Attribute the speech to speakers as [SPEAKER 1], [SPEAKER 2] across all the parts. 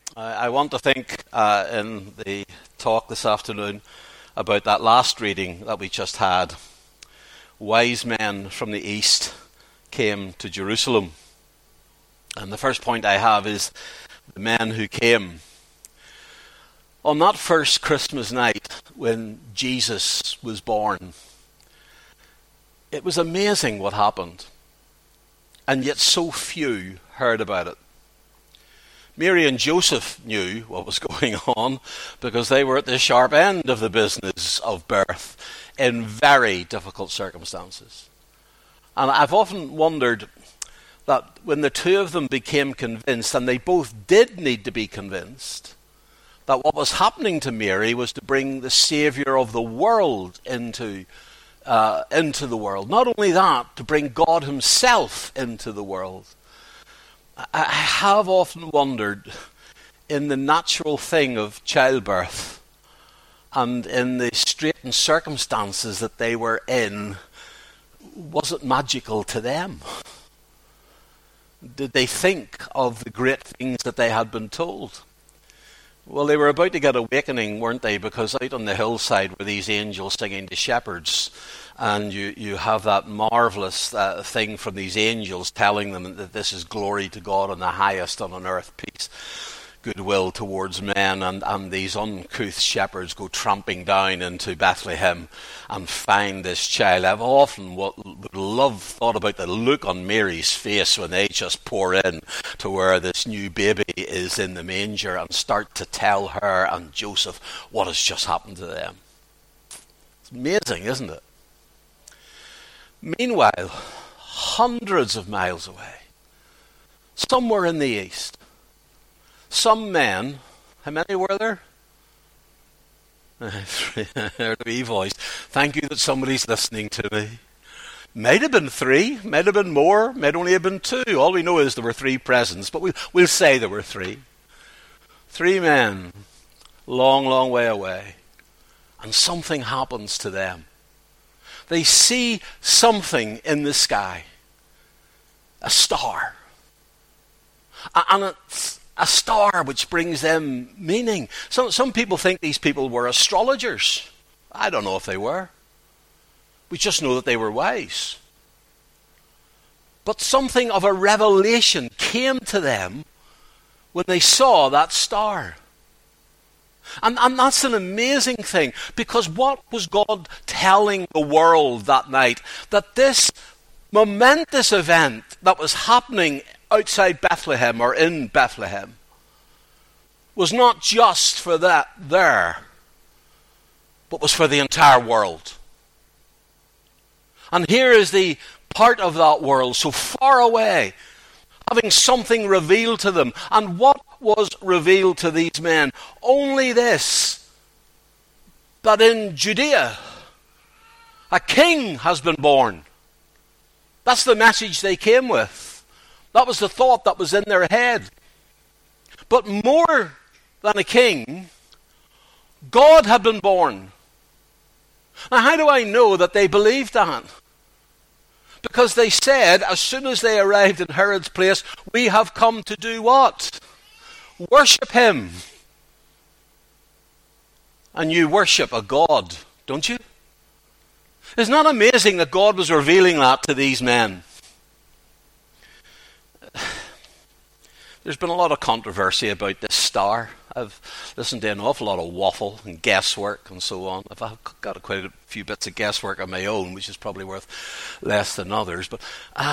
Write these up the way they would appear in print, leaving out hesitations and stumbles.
[SPEAKER 1] I want to think in the talk this afternoon about that last reading that we just had. Wise men from the east came to Jerusalem. And the first point I have is the men who came. On that first Christmas night when Jesus was born, it was amazing what happened. And yet so few heard about it. Mary and Joseph knew what was going on because they were at the sharp end of the business of birth in very difficult circumstances. And I've often wondered that when the two of them became convinced, and they both did need to be convinced, that what was happening to Mary was to bring the Saviour of the world into the world. Not only that, to bring God himself into the world. I have often wondered in the natural thing of childbirth and in the straitened circumstances that they were in, was it magical to them? Did they think of the great things that they had been told? Well, they were about to get awakening, weren't they? Because out on the hillside were these angels singing to shepherds. And you have that marvelous thing from these angels telling them that this is glory to God in the highest, and on earth peace, goodwill towards men. And these uncouth shepherds go tramping down into Bethlehem and find this child. I've often thought about the look on Mary's face when they just pour in to where this new baby is in the manger and start to tell her and Joseph what has just happened to them. It's amazing, isn't it? Meanwhile, hundreds of miles away, somewhere in the east, some men, how many were there? There to be voiced. Thank you that somebody's listening to me. Might have been 3, might have been more, might only have been 2. All we know is there were 3 presents, but we'll say there were 3. 3 men, long, long way away, and something happens to them. They see something in the sky, a star. And it's a star which brings them meaning. Some people think these people were astrologers. I don't know if they were. We just know that they were wise. But something of a revelation came to them when they saw that star. And that's an amazing thing, because what was God telling the world that night? That this momentous event that was happening outside Bethlehem or in Bethlehem was not just for that there, but was for the entire world. And here is the part of that world so far away, having something revealed to them. And what was revealed to these men? Only this, that in Judea a king has been born. That's the message they came with. That was the thought that was in their head. But more than a king, God had been born. Now, how do I know that they believed that? Because they said, as soon as they arrived in Herod's place, we have come to do what? Worship him. And you worship a God, don't you? Isn't that amazing that God was revealing that to these men? There's been a lot of controversy about this star. I've listened to an awful lot of waffle and guesswork and so on. I've got quite a few bits of guesswork of my own, which is probably worth less than others. But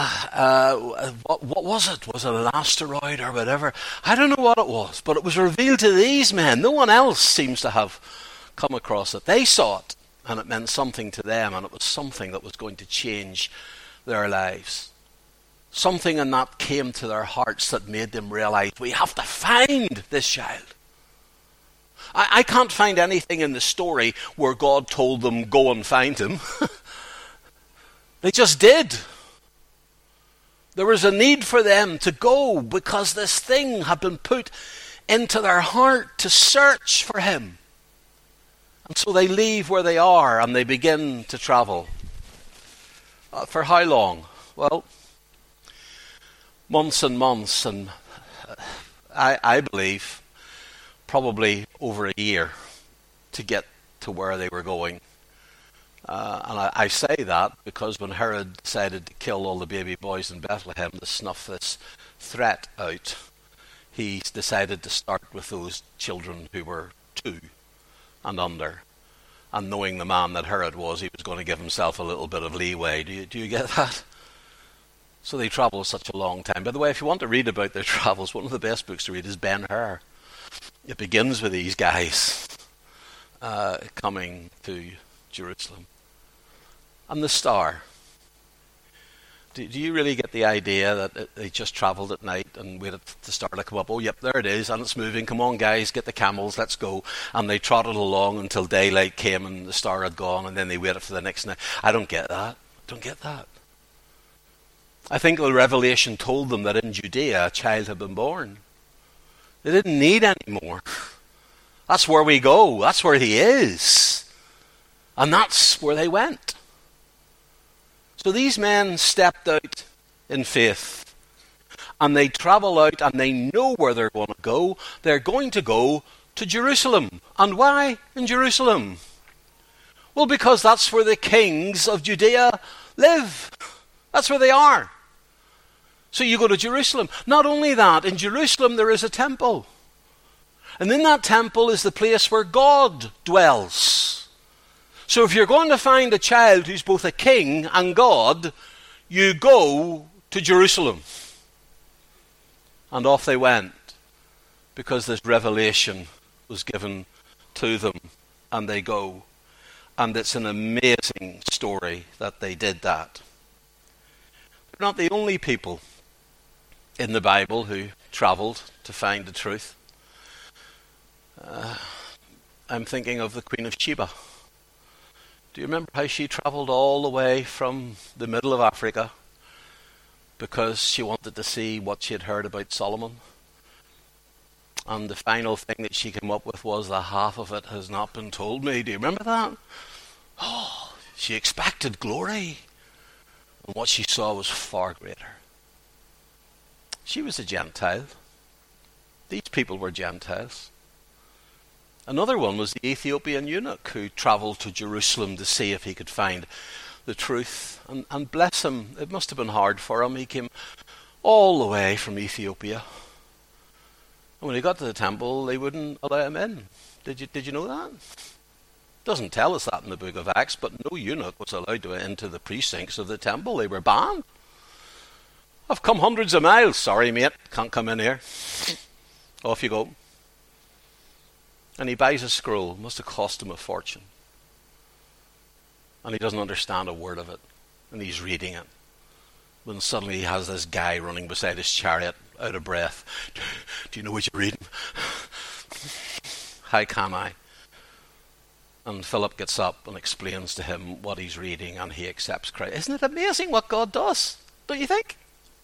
[SPEAKER 1] what was it? Was it an asteroid or whatever? I don't know what it was, but it was revealed to these men. No one else seems to have come across it. They saw it, and it meant something to them, and it was something that was going to change their lives. Something in that came to their hearts that made them realize, we have to find this child. I can't find anything in the story where God told them, go and find him. They just did. There was a need for them to go because this thing had been put into their heart to search for him. And so they leave where they are and they begin to travel. For how long? Well, months and months, and I believe probably over a year to get to where they were going. And I say that because when Herod decided to kill all the baby boys in Bethlehem to snuff this threat out, he decided to start with those children who were 2 and under. And knowing the man that Herod was, he was going to give himself a little bit of leeway. Do you get that? So they traveled such a long time. By the way, if you want to read about their travels, one of the best books to read is Ben-Hur. It begins with these guys coming to Jerusalem. And the star. Do you really get the idea that they just travelled at night and waited for the star to come up? Oh, yep, there it is, and it's moving. Come on, guys, get the camels, let's go. And they trotted along until daylight came and the star had gone, and then they waited for the next night. I don't get that. Don't get that. I think the revelation told them that in Judea a child had been born. They didn't need any more. That's where we go. That's where he is. And that's where they went. So these men stepped out in faith. And they travel out and they know where they're going to go. They're going to go to Jerusalem. And why in Jerusalem? Well, because that's where the kings of Judea live. That's where they are. So you go to Jerusalem. Not only that, in Jerusalem there is a temple. And in that temple is the place where God dwells. So if you're going to find a child who's both a king and God, you go to Jerusalem. And off they went, because this revelation was given to them, and they go. And it's an amazing story that they did that. They're not the only people in the Bible who travelled to find the truth. I'm thinking of the Queen of Sheba. Do you remember how she travelled all the way from the middle of Africa because she wanted to see what she had heard about Solomon? And the final thing that she came up with was that half of it has not been told me. Do you remember that? Oh, she expected glory. And what she saw was far greater. She was a Gentile. These people were Gentiles. Another one was the Ethiopian eunuch who travelled to Jerusalem to see if he could find the truth. And bless him, it must have been hard for him. He came all the way from Ethiopia. And when he got to the temple, they wouldn't allow him in. Did you know that? It doesn't tell us that in the book of Acts, but no eunuch was allowed to enter the precincts of the temple. They were banned. I've come hundreds of miles. Sorry, mate, can't come in here. Off you go. And he buys a scroll. It must have cost him a fortune. And he doesn't understand a word of it. And he's reading it. When suddenly he has this guy running beside his chariot, out of breath. Do you know what you're reading? How can I? And Philip gets up and explains to him what he's reading, and he accepts Christ. Isn't it amazing what God does? Don't you think?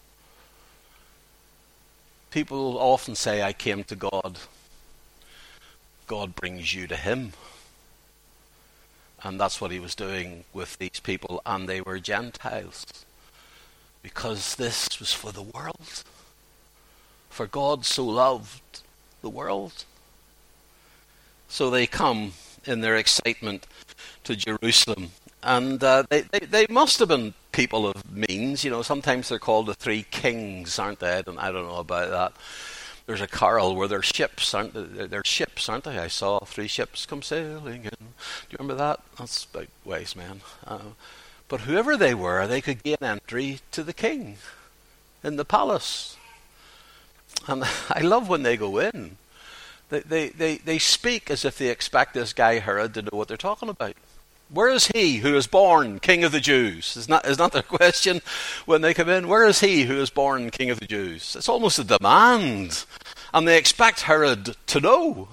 [SPEAKER 1] People often say, I came to God. God brings you to him. And that's what he was doing with these people, and they were Gentiles. Because this was for the world. For God so loved the world. So they come in their excitement to Jerusalem. And they must have been people of means. You know, sometimes they're called the 3 kings, aren't they? I don't know about that. There's a carol where they're ships, aren't they? They're ships, aren't they? I saw 3 ships come sailing in. Do you remember that? That's about wise men. But whoever they were, they could gain entry to the king in the palace. And I love when they go in. They speak as if they expect this guy Herod to know what they're talking about. Where is he who is born King of the Jews? Is not their question when they come in? Where is he who is born King of the Jews? It's almost a demand. And they expect Herod to know.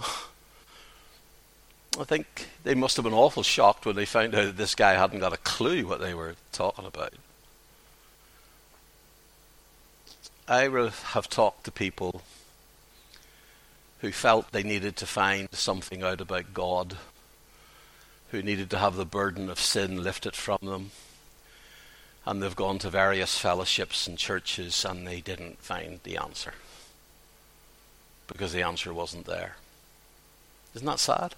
[SPEAKER 1] I think they must have been awful shocked when they found out that this guy hadn't got a clue what they were talking about. I have talked to people who felt they needed to find something out about God, who needed to have the burden of sin lifted from them. And they've gone to various fellowships and churches and they didn't find the answer. Because the answer wasn't there. Isn't that sad?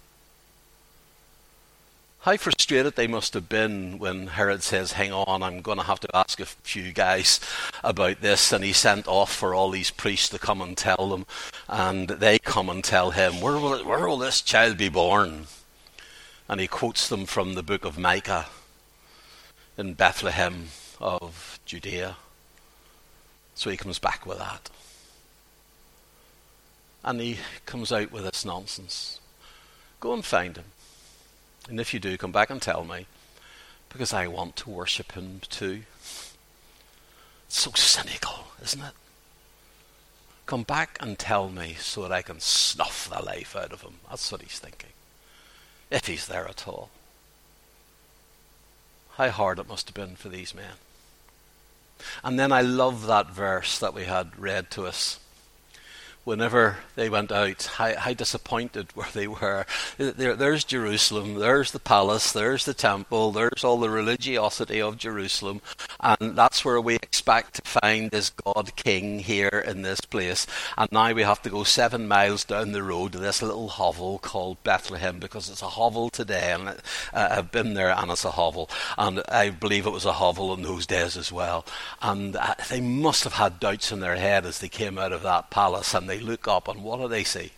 [SPEAKER 1] How frustrated they must have been when Herod says, hang on, I'm going to have to ask a few guys about this. And he sent off for all these priests to come and tell them. And they come and tell him, where will this child be born? And he quotes them from the book of Micah in Bethlehem of Judea. So he comes back with that. And he comes out with this nonsense. Go and find him. And if you do, come back and tell me, because I want to worship him too. It's so cynical, isn't it? Come back and tell me so that I can snuff the life out of him. That's what he's thinking. If he's there at all. How hard it must have been for these men. And then I love that verse that we had read to us. Whenever they went out, how disappointed they were. There's Jerusalem, there's the palace, there's the temple, there's all the religiosity of Jerusalem, and that's where we expect to find this God King here in this place. And now we have to go 7 miles down the road to this little hovel called Bethlehem, because it's a hovel today, and I've been there and it's a hovel, and I believe it was a hovel in those days as well. And they must have had doubts in their head as they came out of that palace, and they look up, and what do they see?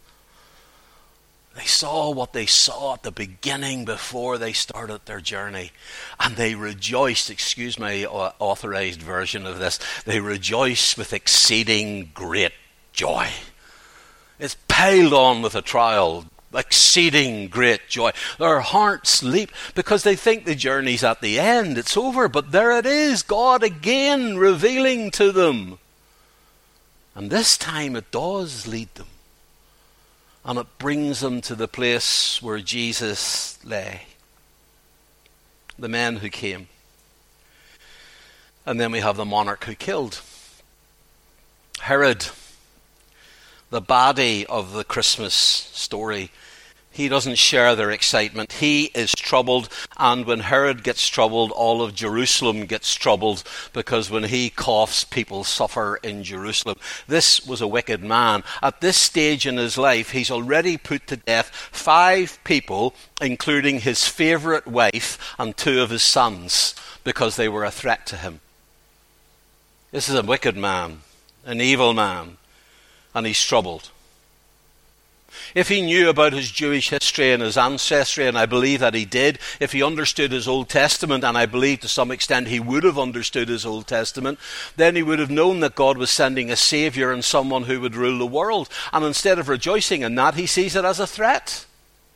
[SPEAKER 1] They saw what they saw at the beginning before they started their journey. And they rejoiced, excuse my authorized version of this, they rejoiced with exceeding great joy. It's piled on with a trial, exceeding great joy. Their hearts leap because they think the journey's at the end, it's over, but there it is, God again revealing to them. And this time it does lead them. And it brings them to the place where Jesus lay. The men who came. And then we have the monarch who killed. Herod, the baddie of the Christmas story. He doesn't share their excitement. He is troubled, and when Herod gets troubled, all of Jerusalem gets troubled, because when he coughs, people suffer in Jerusalem. This was a wicked man. At this stage in his life, he's already put to death 5 people, including his favorite wife and 2 of his sons, because they were a threat to him. This is a wicked man, an evil man, and he's troubled. If he knew about his Jewish history and his ancestry, and I believe that he did, if he understood his Old Testament, and I believe to some extent he would have understood his Old Testament, then he would have known that God was sending a Savior and someone who would rule the world. And instead of rejoicing in that, he sees it as a threat.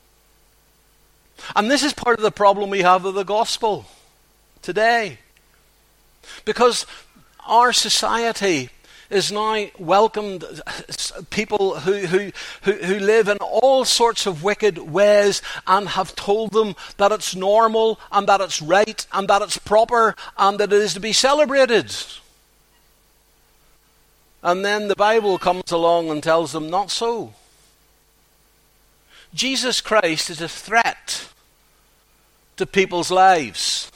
[SPEAKER 1] And this is part of the problem we have with the gospel today. Because our society is now welcomed people who live in all sorts of wicked ways, and have told them that it's normal and that it's right and that it's proper and that it is to be celebrated. And then the Bible comes along and tells them not so. Jesus Christ is a threat to people's lives,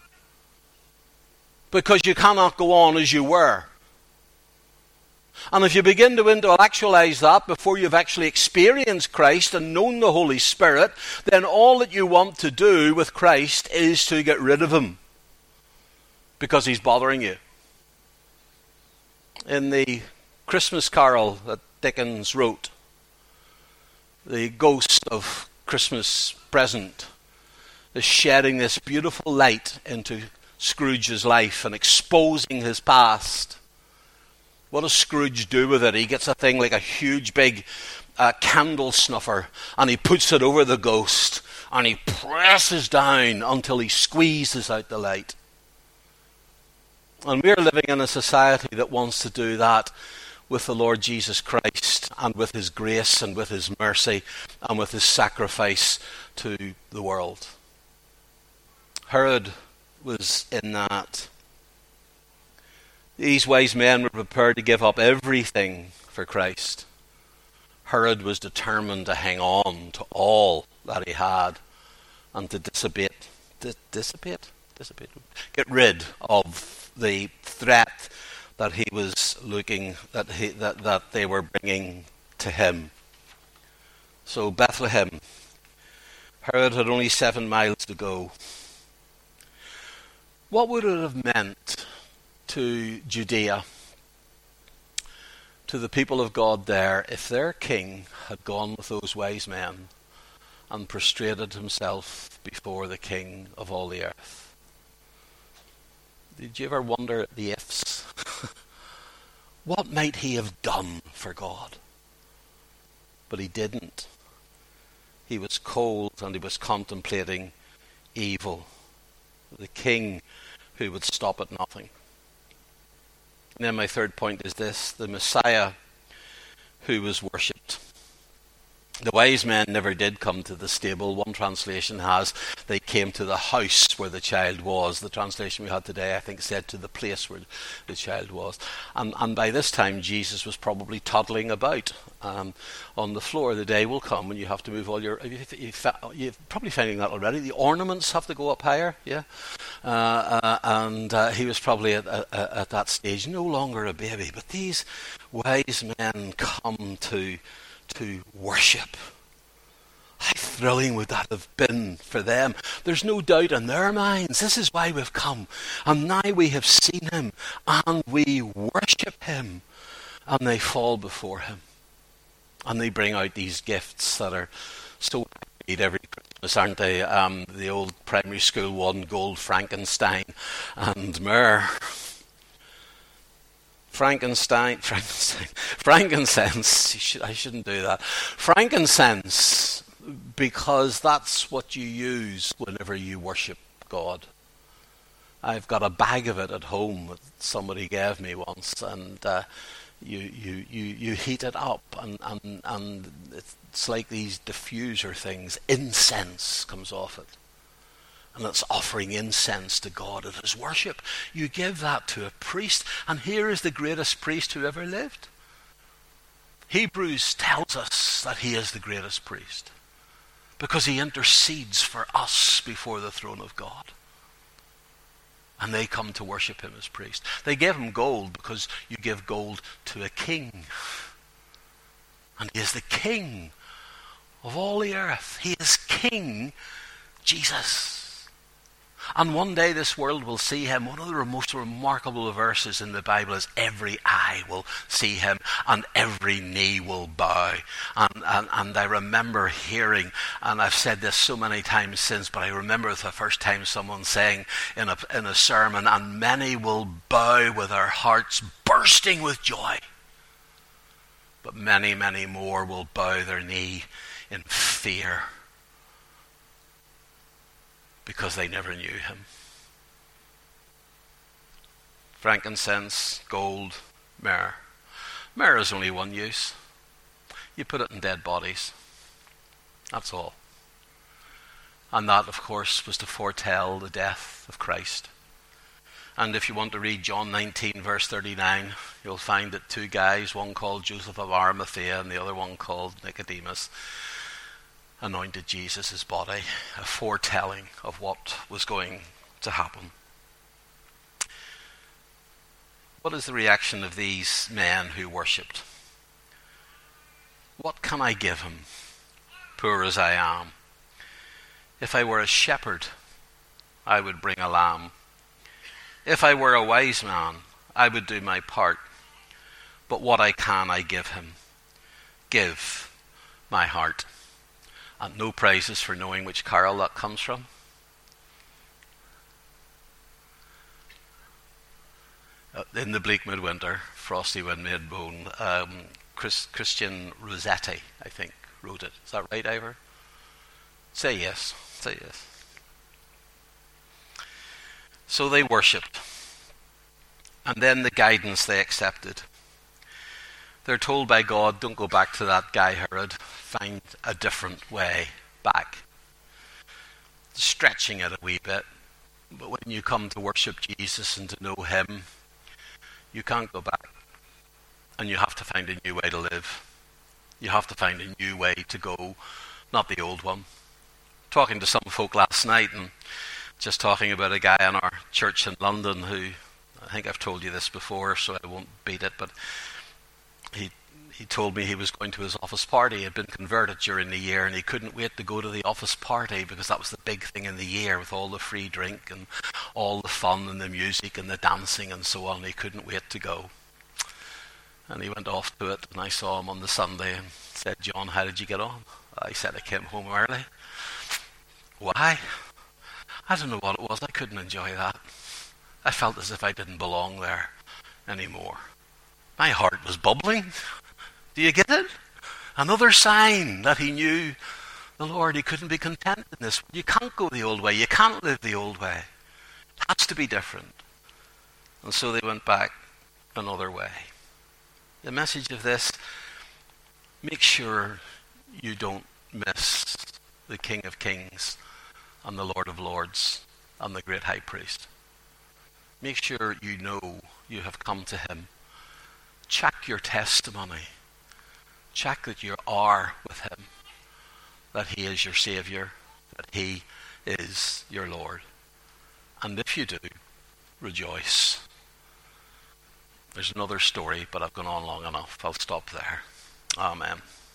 [SPEAKER 1] because you cannot go on as you were. And if you begin to intellectualize that before you've actually experienced Christ and known the Holy Spirit, then all that you want to do with Christ is to get rid of him, because he's bothering you. In the Christmas carol that Dickens wrote, the ghost of Christmas Present is shedding this beautiful light into Scrooge's life and exposing his past. What does Scrooge do with it? He gets a thing like a huge big candle snuffer, and he puts it over the ghost, and he presses down until he squeezes out the light. And we're living in a society that wants to do that with the Lord Jesus Christ, and with his grace and with his mercy and with his sacrifice to the world. Herod was in that. These wise men were prepared to give up everything for Christ. Herod was determined to hang on to all that he had and to get rid of the threat that he was looking, that they were bringing to him. So Bethlehem, Herod had only 7 miles to go. What would it have meant to Judea, to the people of God there, if their king had gone with those wise men and prostrated himself before the King of all the earth? Did you ever wonder at the ifs? What might he have done for God? But he didn't. He was cold and he was contemplating evil. The king who would stop at nothing. And then my third point is this: the Messiah who was worshipped. The wise men never did come to the stable. One translation has, they came to the house where the child was. The translation we had today, I think, said to the place where the child was. And by this time, Jesus was probably toddling about on the floor. The day will come when you have to move all your... You're probably finding that already. The ornaments have to go up higher, yeah? And he was probably at that stage, no longer a baby. But these wise men come to worship. How thrilling would that have been for them? There's no doubt in their minds, this is why we've come. And now we have seen him, and we worship him. And they fall before him. And they bring out these gifts that are so happy every Christmas, aren't they? The old primary school one, gold Frankenstein and myrrh. Frankincense. I shouldn't do that. Frankincense, because that's what you use whenever you worship God. I've got a bag of it at home that somebody gave me once, and you heat it up, and it's like these diffuser things. Incense comes off it. And it's offering incense to God. It is worship. You give that to a priest. And here is the greatest priest who ever lived. Hebrews tells us that he is the greatest priest, because he intercedes for us before the throne of God. And they come to worship him as priest. They gave him gold because you give gold to a king. And he is the king of all the earth. He is King Jesus. And one day this world will see him. One of the most remarkable verses in the Bible is every eye will see him and every knee will bow. And I remember hearing, and I've said this so many times since, but I remember the first time someone saying in a sermon, and many will bow with their hearts bursting with joy. But many, many more will bow their knee in fear, because they never knew him. Frankincense, gold, myrrh. Myrrh is only one use. You put it in dead bodies. That's all. And that, of course, was to foretell the death of Christ. And if you want to read John 19, verse 39, you'll find that two guys, one called Joseph of Arimathea and the other one called Nicodemus, anointed Jesus' body, a foretelling of what was going to happen. What is the reaction of these men who worshipped? What can I give him, poor as I am? If I were a shepherd, I would bring a lamb. If I were a wise man, I would do my part. But what I can, I give him. Give my heart. And no prizes for knowing which carol that comes from. In the bleak midwinter, frosty wind made moan. Christian Rossetti, I think, wrote it. Is that right, Ivor? Say yes. Say yes. So they worshipped. And then the guidance they accepted. They're told by God, don't go back to that guy Herod. Find a different way back. Stretching it a wee bit. But when you come to worship Jesus and to know him, you can't go back. And you have to find a new way to live. You have to find a new way to go, not the old one. Talking to some folk last night, and just talking about a guy in our church in London who, I think I've told you this before, so I won't beat it, but he told me he was going to his office party. He had been converted during the year, and he couldn't wait to go to the office party because that was the big thing in the year with all the free drink and all the fun and the music and the dancing and so on. He couldn't wait to go. And he went off to it, and I saw him on the Sunday and said, "John, how did you get on?" I said, "I came home early." Why? I don't know what it was. I couldn't enjoy that. I felt as if I didn't belong there anymore. My heart was bubbling. Do you get it? Another sign that he knew the Lord. He couldn't be content in this. You can't go the old way. You can't live the old way. It has to be different. And so they went back another way. The message of this, make sure you don't miss the King of Kings and the Lord of Lords and the great high priest. Make sure you know you have come to him. Check your testimony. Check that you are with him, that he is your Savior, that he is your Lord. And if you do, rejoice. There's another story, but I've gone on long enough. I'll stop there. Amen.